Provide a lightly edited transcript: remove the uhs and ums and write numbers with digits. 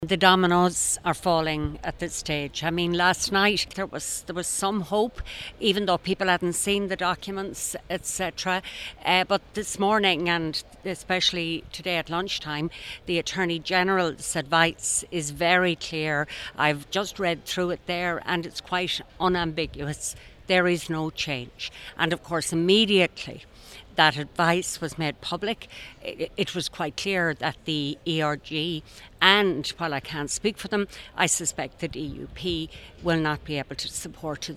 The dominoes are falling at this stage. I mean, last night there was some hope, even though people hadn't seen the documents, etc. But this morning, and especially today at lunchtime, the Attorney General's advice is very clear. I've just read through it there, and it's quite unambiguous. There is no change. And of course, immediately that advice was made public, it was quite clear that the ERG, and while I can't speak for them, I suspect that EUP will not be able to support it.